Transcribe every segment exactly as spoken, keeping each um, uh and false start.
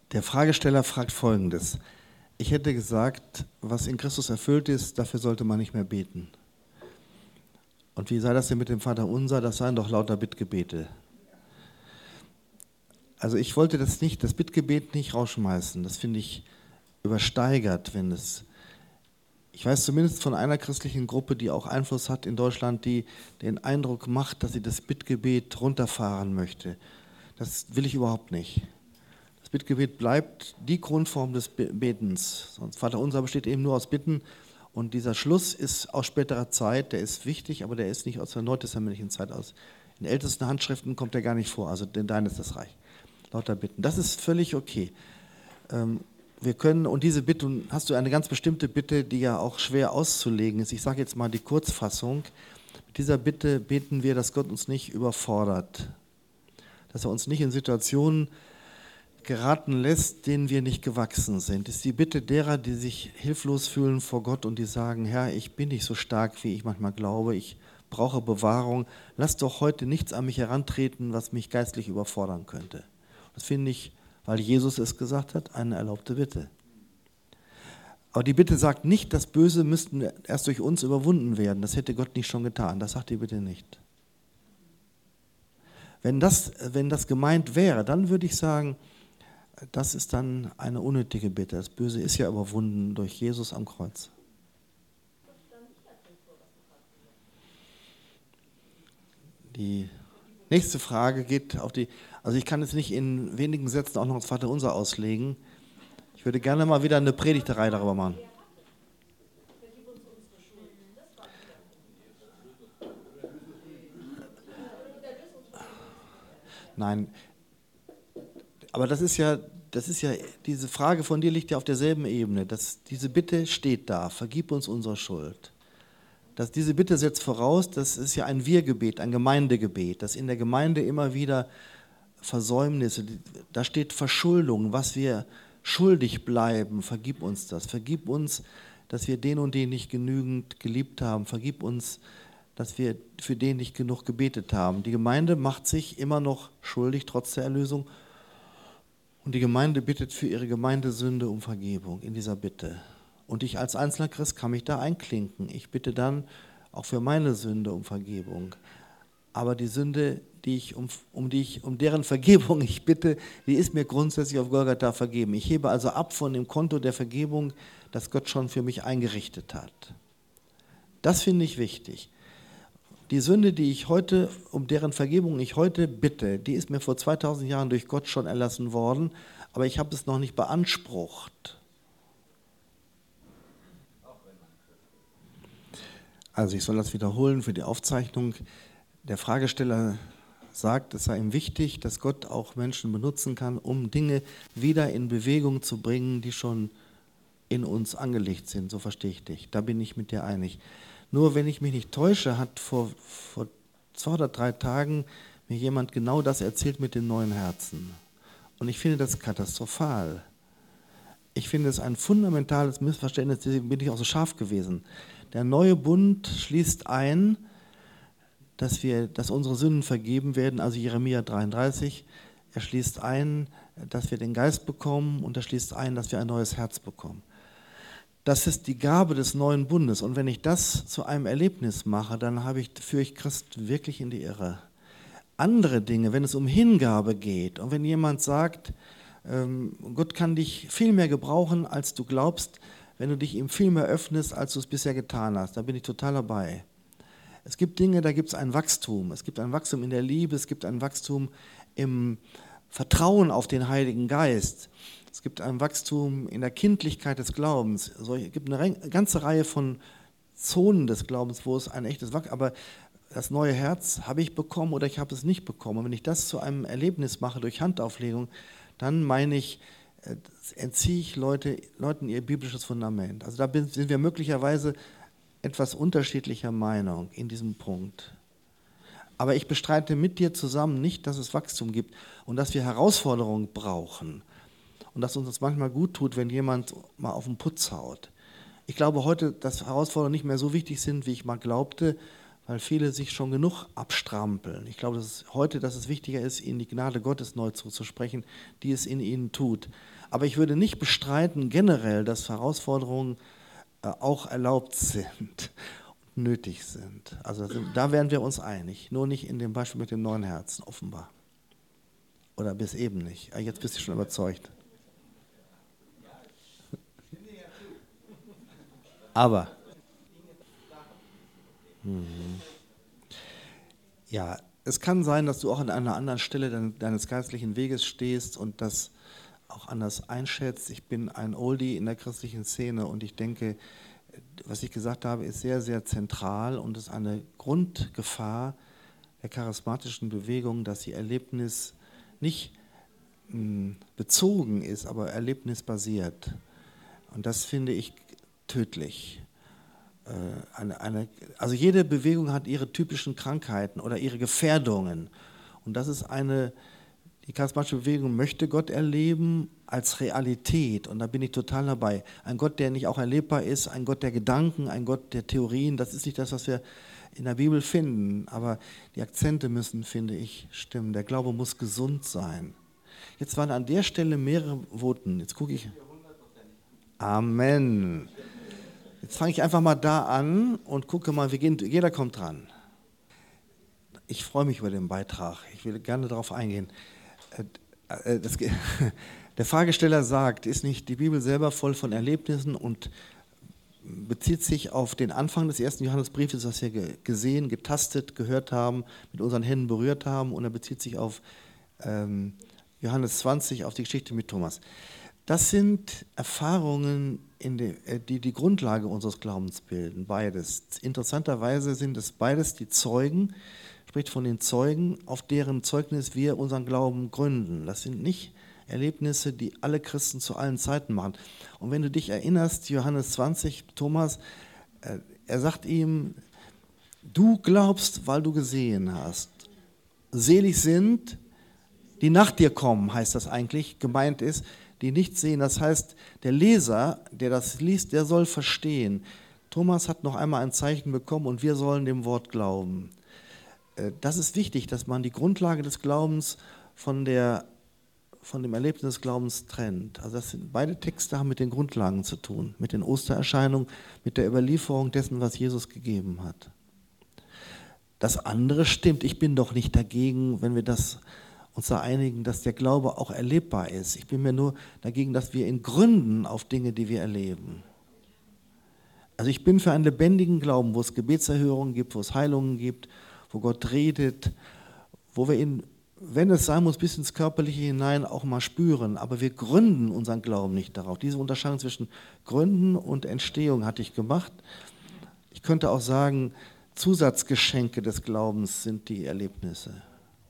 Der Fragesteller fragt Folgendes. Ich hätte gesagt, was in Christus erfüllt ist, dafür sollte man nicht mehr beten. Und wie sei das denn mit dem Vaterunser? Das seien doch lauter Bittgebete. Also ich wollte das nicht, das Bittgebet nicht rausschmeißen. Das finde ich übersteigert, wenn es... Ich weiß zumindest von einer christlichen Gruppe, die auch Einfluss hat in Deutschland, die den Eindruck macht, dass sie das Bittgebet runterfahren möchte. Das will ich überhaupt nicht. Das Bittgebet bleibt die Grundform des Betens. Sonst Vaterunser besteht eben nur aus Bitten. Und dieser Schluss ist aus späterer Zeit, der ist wichtig, aber der ist nicht aus der neutestamentlichen Zeit aus. In ältesten Handschriften kommt der gar nicht vor, also denn dein ist das Reich. Lauter Bitten. Das ist völlig okay. Ähm, wir können, und diese Bitte, hast du eine ganz bestimmte Bitte, die ja auch schwer auszulegen ist. Ich sage jetzt mal die Kurzfassung. Mit dieser Bitte beten wir, dass Gott uns nicht überfordert. Dass er uns nicht in Situationen geraten lässt, denen wir nicht gewachsen sind. Das ist die Bitte derer, die sich hilflos fühlen vor Gott und die sagen, Herr, ich bin nicht so stark, wie ich manchmal glaube, ich brauche Bewahrung. Lass doch heute nichts an mich herantreten, was mich geistlich überfordern könnte. Das finde ich, weil Jesus es gesagt hat, eine erlaubte Bitte. Aber die Bitte sagt nicht, das Böse müsste erst durch uns überwunden werden. Das hätte Gott nicht schon getan. Das sagt die Bitte nicht. Wenn das, wenn das gemeint wäre, dann würde ich sagen, das ist dann eine unnötige Bitte. Das Böse ist ja überwunden durch Jesus am Kreuz. Die nächste Frage geht auf die, also ich kann jetzt nicht in wenigen Sätzen auch noch das Vaterunser auslegen. Ich würde gerne mal wieder eine Predigterei darüber machen. Nein, aber das ist ja, das ist ja, diese Frage von dir liegt ja auf derselben Ebene. Das, diese Bitte steht da, vergib uns unsere Schuld. Das, diese Bitte setzt voraus, das ist ja ein Wir-Gebet, ein Gemeindegebet, dass in der Gemeinde immer wieder Versäumnisse, da steht Verschuldung, was wir schuldig bleiben, vergib uns das. Vergib uns, dass wir den und den nicht genügend geliebt haben. Vergib uns, dass wir für den nicht genug gebetet haben. Die Gemeinde macht sich immer noch schuldig, trotz der Erlösung. Und die Gemeinde bittet für ihre Gemeindesünde um Vergebung in dieser Bitte. Und ich als einzelner Christ kann mich da einklinken. Ich bitte dann auch für meine Sünde um Vergebung. Aber die Sünde, die ich um, um, die ich, um deren Vergebung ich bitte, die ist mir grundsätzlich auf Golgatha vergeben. Ich hebe also ab von dem Konto der Vergebung, das Gott schon für mich eingerichtet hat. Das finde ich wichtig. Die Sünde, die ich heute, um deren Vergebung ich heute bitte, die ist mir vor zweitausend Jahren durch Gott schon erlassen worden, aber ich habe es noch nicht beansprucht. Also ich soll das wiederholen für die Aufzeichnung. Der Fragesteller sagt, es sei ihm wichtig, dass Gott auch Menschen benutzen kann, um Dinge wieder in Bewegung zu bringen, die schon in uns angelegt sind. So verstehe ich dich. Da bin ich mit dir einig. Nur wenn ich mich nicht täusche, hat vor, vor zwei oder drei Tagen mir jemand genau das erzählt mit dem neuen Herzen. Und ich finde das katastrophal. Ich finde es ein fundamentales Missverständnis, deswegen bin ich auch so scharf gewesen. Der neue Bund schließt ein, dass, wir, dass unsere Sünden vergeben werden, also Jeremia dreiunddreißig. Er schließt ein, dass wir den Geist bekommen und er schließt ein, dass wir ein neues Herz bekommen. Das ist die Gabe des neuen Bundes. Und wenn ich das zu einem Erlebnis mache, dann habe ich, führe ich Christen wirklich in die Irre. Andere Dinge, wenn es um Hingabe geht und wenn jemand sagt, ähm, Gott kann dich viel mehr gebrauchen, als du glaubst, wenn du dich ihm viel mehr öffnest, als du es bisher getan hast, da bin ich total dabei. Es gibt Dinge, da gibt es ein Wachstum. Es gibt ein Wachstum in der Liebe, es gibt ein Wachstum im Vertrauen auf den Heiligen Geist. Es gibt ein Wachstum in der Kindlichkeit des Glaubens. Es gibt eine ganze Reihe von Zonen des Glaubens, wo es ein echtes Wachstum, aber das neue Herz habe ich bekommen oder ich habe es nicht bekommen. Und wenn ich das zu einem Erlebnis mache durch Handauflegung, dann meine ich, entziehe ich Leute, Leuten ihr biblisches Fundament. Also da sind wir möglicherweise etwas unterschiedlicher Meinung in diesem Punkt. Aber ich bestreite mit dir zusammen nicht, dass es Wachstum gibt und dass wir Herausforderungen brauchen. Und dass uns das manchmal gut tut, wenn jemand mal auf den Putz haut. Ich glaube heute, dass Herausforderungen nicht mehr so wichtig sind, wie ich mal glaubte, weil viele sich schon genug abstrampeln. Ich glaube, dass es heute, dass es wichtiger ist, ihnen die Gnade Gottes neu zuzusprechen, die es in ihnen tut. Aber ich würde nicht bestreiten generell, dass Herausforderungen äh, auch erlaubt sind und nötig sind. Also da wären wir uns einig, nur nicht in dem Beispiel mit dem neuen Herzen, offenbar. Oder bis eben nicht. Jetzt bist du schon überzeugt. Aber, mhm. ja, es kann sein, dass du auch an einer anderen Stelle deines geistlichen Weges stehst und das auch anders einschätzt. Ich bin ein Oldie in der christlichen Szene und ich denke, was ich gesagt habe, ist sehr, sehr zentral und ist eine Grundgefahr der charismatischen Bewegung, dass ihr Erlebnis nicht mh, bezogen ist, aber erlebnisbasiert. Und das finde ich tödlich. Äh, eine, eine, also jede Bewegung hat ihre typischen Krankheiten oder ihre Gefährdungen. Und das ist eine, die charismatische Bewegung möchte Gott erleben als Realität. Und da bin ich total dabei. Ein Gott, der nicht auch erlebbar ist, ein Gott der Gedanken, ein Gott der Theorien, das ist nicht das, was wir in der Bibel finden. Aber die Akzente müssen, finde ich, stimmen. Der Glaube muss gesund sein. Jetzt waren an der Stelle mehrere Voten. Jetzt gucke ich. Amen. Jetzt fange ich einfach mal da an und gucke mal, wie gehen, jeder kommt dran. Ich freue mich über den Beitrag. Ich will gerne darauf eingehen. Das, der Fragesteller sagt, ist nicht die Bibel selber voll von Erlebnissen und bezieht sich auf den Anfang des ersten Johannesbriefes, was wir gesehen, getastet, gehört haben, mit unseren Händen berührt haben, und er bezieht sich auf ähm, Johannes zwanzig, auf die Geschichte mit Thomas. Das sind Erfahrungen, in die, die die Grundlage unseres Glaubens bilden, beides. Interessanterweise sind es beides die Zeugen, spricht von den Zeugen, auf deren Zeugnis wir unseren Glauben gründen. Das sind nicht Erlebnisse, die alle Christen zu allen Zeiten machen. Und wenn du dich erinnerst, Johannes zwanzig, Thomas, er sagt ihm, du glaubst, weil du gesehen hast. Selig sind, die nach dir kommen, heißt das eigentlich, gemeint ist, die nicht sehen. Das heißt, der Leser, der das liest, der soll verstehen. Thomas hat noch einmal ein Zeichen bekommen und wir sollen dem Wort glauben. Das ist wichtig, dass man die Grundlage des Glaubens von, der, von dem Erlebnis des Glaubens trennt. Also das sind, beide Texte haben mit den Grundlagen zu tun, mit den Ostererscheinungen, mit der Überlieferung dessen, was Jesus gegeben hat. Das andere stimmt, ich bin doch nicht dagegen, wenn wir das, uns da einigen, dass der Glaube auch erlebbar ist. Ich bin mir nur dagegen, dass wir ihn gründen auf Dinge, die wir erleben. Also ich bin für einen lebendigen Glauben, wo es Gebetserhörungen gibt, wo es Heilungen gibt, wo Gott redet, wo wir ihn, wenn es sein muss, bis ins Körperliche hinein auch mal spüren. Aber wir gründen unseren Glauben nicht darauf. Diese Unterscheidung zwischen Gründen und Entstehung hatte ich gemacht. Ich könnte auch sagen, Zusatzgeschenke des Glaubens sind die Erlebnisse.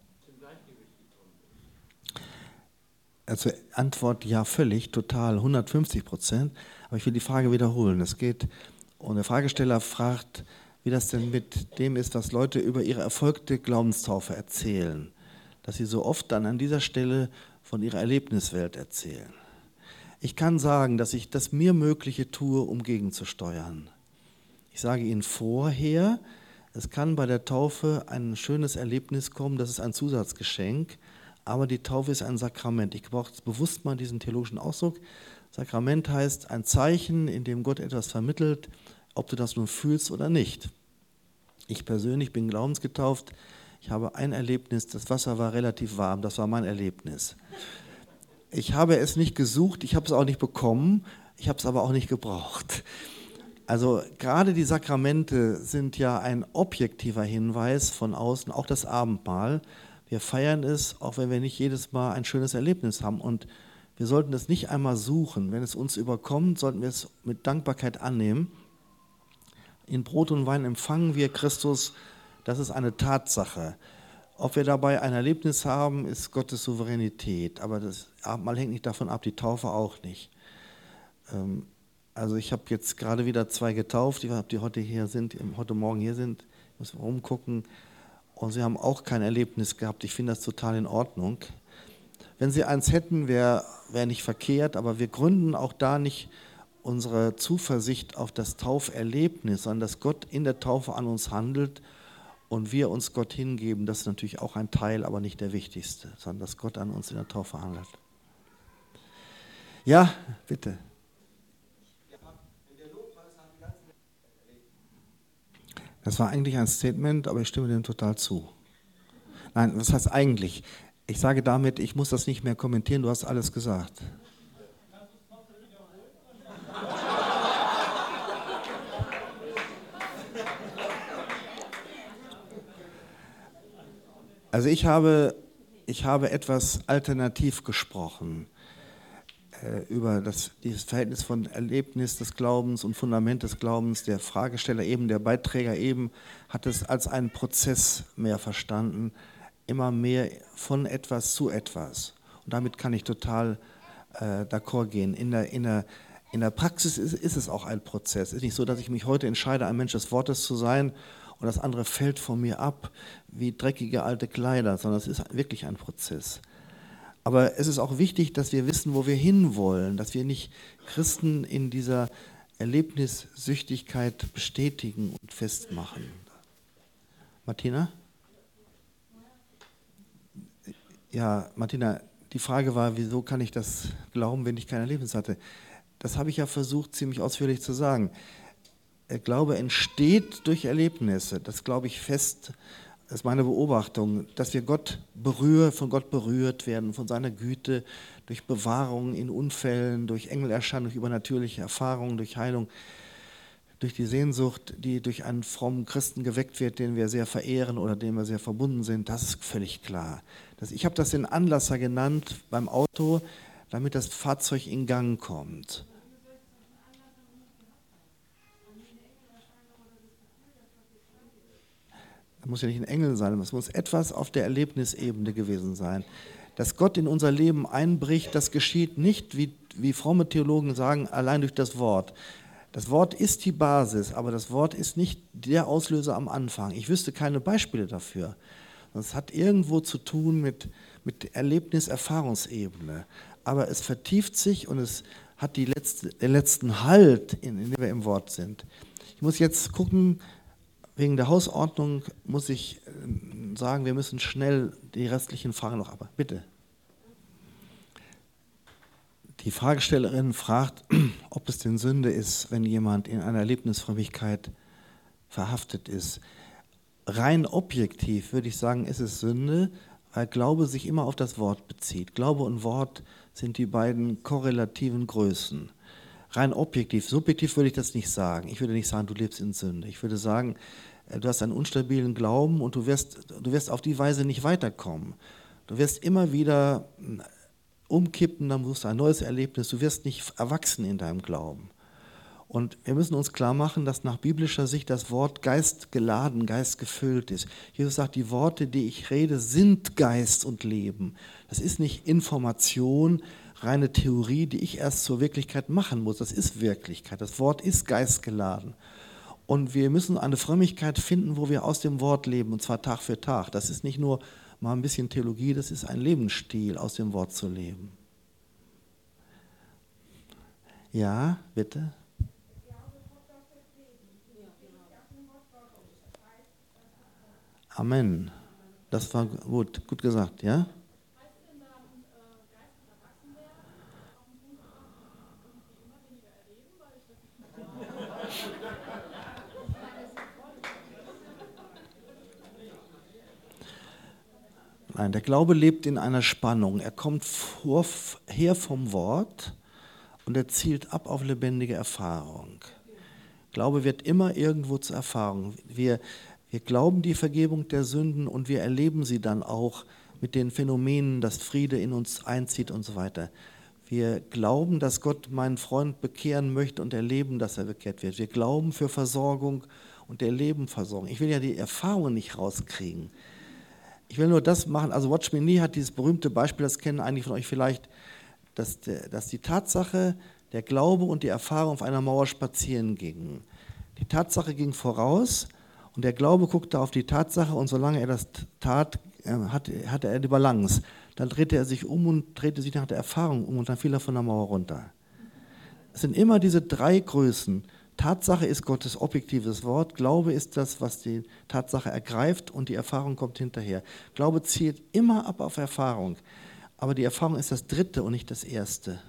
Also Antwort ja, völlig, total, hundertfünfzig Prozent. Aber ich will die Frage wiederholen. Es geht, und der Fragesteller fragt, wie das denn mit dem ist, was Leute über ihre erfolgte Glaubenstaufe erzählen. Dass sie so oft dann an dieser Stelle von ihrer Erlebniswelt erzählen. Ich kann sagen, dass ich das mir Mögliche tue, um gegenzusteuern. Ich sage Ihnen vorher, es kann bei der Taufe ein schönes Erlebnis kommen, das ist ein Zusatzgeschenk, aber die Taufe ist ein Sakrament. Ich brauche bewusst mal diesen theologischen Ausdruck. Sakrament heißt ein Zeichen, in dem Gott etwas vermittelt, ob du das nun fühlst oder nicht. Ich persönlich bin glaubensgetauft. Ich habe ein Erlebnis, das Wasser war relativ warm, das war mein Erlebnis. Ich habe es nicht gesucht, ich habe es auch nicht bekommen, ich habe es aber auch nicht gebraucht. Also gerade die Sakramente sind ja ein objektiver Hinweis von außen, auch das Abendmahl. Wir feiern es, auch wenn wir nicht jedes Mal ein schönes Erlebnis haben. Und wir sollten es nicht einmal suchen. Wenn es uns überkommt, sollten wir es mit Dankbarkeit annehmen. In Brot und Wein empfangen wir Christus, das ist eine Tatsache. Ob wir dabei ein Erlebnis haben, ist Gottes Souveränität. Aber das Abendmahl hängt nicht davon ab, die Taufe auch nicht. Also ich habe jetzt gerade wieder zwei getauft, die heute hier sind, heute Morgen hier sind. Ich muss rumgucken. Und sie haben auch kein Erlebnis gehabt. Ich finde das total in Ordnung. Wenn sie eins hätten, wäre wär nicht verkehrt, aber wir gründen auch da nicht unsere Zuversicht auf das Tauferlebnis, sondern dass Gott in der Taufe an uns handelt und wir uns Gott hingeben, das ist natürlich auch ein Teil, aber nicht der wichtigste, sondern dass Gott an uns in der Taufe handelt. Ja, bitte. Das war eigentlich ein Statement, aber ich stimme dem total zu. Nein, was heißt eigentlich? Ich sage damit, ich muss das nicht mehr kommentieren, du hast alles gesagt. Also ich habe, ich habe etwas alternativ gesprochen äh, über das, dieses Verhältnis von Erlebnis des Glaubens und Fundament des Glaubens. Der Fragesteller eben, der Beiträger eben, hat es als einen Prozess mehr verstanden, immer mehr von etwas zu etwas. Und damit kann ich total äh, d'accord gehen. In der, in der, in der Praxis ist, ist es auch ein Prozess. Es ist nicht so, dass ich mich heute entscheide, ein Mensch des Wortes zu sein und das andere fällt von mir ab wie dreckige alte Kleider, sondern es ist wirklich ein Prozess. Aber es ist auch wichtig, dass wir wissen, wo wir hinwollen, dass wir nicht Christen in dieser Erlebnissüchtigkeit bestätigen und festmachen. Martina? Ja, Martina, die Frage war, wieso kann ich das glauben, wenn ich kein Erlebnis hatte? Das habe ich ja versucht, ziemlich ausführlich zu sagen. Glaube entsteht durch Erlebnisse, das glaube ich fest, das ist meine Beobachtung, dass wir Gott berühren, von Gott berührt werden, von seiner Güte, durch Bewahrung in Unfällen, durch Engelerscheinung, durch übernatürliche Erfahrungen, durch Heilung, durch die Sehnsucht, die durch einen frommen Christen geweckt wird, den wir sehr verehren oder dem wir sehr verbunden sind, das ist völlig klar. Das, ich habe das den Anlasser genannt beim Auto, damit das Fahrzeug in Gang kommt. Das muss ja nicht ein Engel sein, es muss etwas auf der Erlebnisebene gewesen sein. Dass Gott in unser Leben einbricht, das geschieht nicht, wie, wie fromme Theologen sagen, allein durch das Wort. Das Wort ist die Basis, aber das Wort ist nicht der Auslöser am Anfang. Ich wüsste keine Beispiele dafür. Das hat irgendwo zu tun mit, mit Erlebnis-Erfahrungsebene. Aber es vertieft sich und es hat die letzte, den letzten Halt, in, in dem wir im Wort sind. Ich muss jetzt gucken, wegen der Hausordnung muss ich sagen, wir müssen schnell die restlichen Fragen noch aber. Bitte. Die Fragestellerin fragt, ob es denn Sünde ist, wenn jemand in einer Erlebnisfrömmigkeit verhaftet ist. Rein objektiv würde ich sagen, ist es Sünde, weil Glaube sich immer auf das Wort bezieht. Glaube und Wort sind die beiden korrelativen Größen. Rein objektiv, subjektiv würde ich das nicht sagen. Ich würde nicht sagen, du lebst in Sünde. Ich würde sagen, du hast einen unstabilen Glauben und du wirst, du wirst auf die Weise nicht weiterkommen. Du wirst immer wieder umkippen, dann musst du ein neues Erlebnis, du wirst nicht erwachsen in deinem Glauben. Und wir müssen uns klar machen, dass nach biblischer Sicht das Wort geistgeladen, geistgefüllt ist. Jesus sagt, die Worte, die ich rede, sind Geist und Leben. Das ist nicht Information, reine Theorie, die ich erst zur Wirklichkeit machen muss. Das ist Wirklichkeit. Das Wort ist geistgeladen. Und wir müssen eine Frömmigkeit finden, wo wir aus dem Wort leben, und zwar Tag für Tag. Das ist nicht nur mal ein bisschen Theologie, das ist ein Lebensstil, aus dem Wort zu leben. Ja, bitte? Amen. Das war gut, gut gesagt, ja? Nein, der Glaube lebt in einer Spannung. Er kommt vor, her vom Wort und er zielt ab auf lebendige Erfahrung. Glaube wird immer irgendwo zur Erfahrung. Wir, wir glauben die Vergebung der Sünden und wir erleben sie dann auch mit den Phänomenen, dass Friede in uns einzieht und so weiter. Wir glauben, dass Gott meinen Freund bekehren möchte und erleben, dass er bekehrt wird. Wir glauben für Versorgung und erleben Versorgung. Ich will ja die Erfahrungen nicht rauskriegen. Ich will nur das machen, also Watchman Nee hat dieses berühmte Beispiel, das kennen einige von euch vielleicht, dass, der, dass die Tatsache, der Glaube und die Erfahrung auf einer Mauer spazieren gingen. Die Tatsache ging voraus und der Glaube guckte auf die Tatsache und solange er das tat, hatte, hatte er die Balance. Dann drehte er sich um und drehte sich nach der Erfahrung um und dann fiel er von der Mauer runter. Es sind immer diese drei Größen, Tatsache ist Gottes objektives Wort. Glaube ist das, was die Tatsache ergreift und die Erfahrung kommt hinterher. Glaube zielt immer ab auf Erfahrung. Aber die Erfahrung ist das Dritte und nicht das Erste.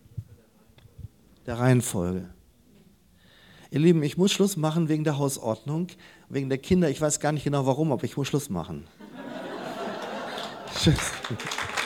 Der Reihenfolge. Ihr Lieben, ich muss Schluss machen wegen der Hausordnung, wegen der Kinder. Ich weiß gar nicht genau warum, aber ich muss Schluss machen. Tschüss.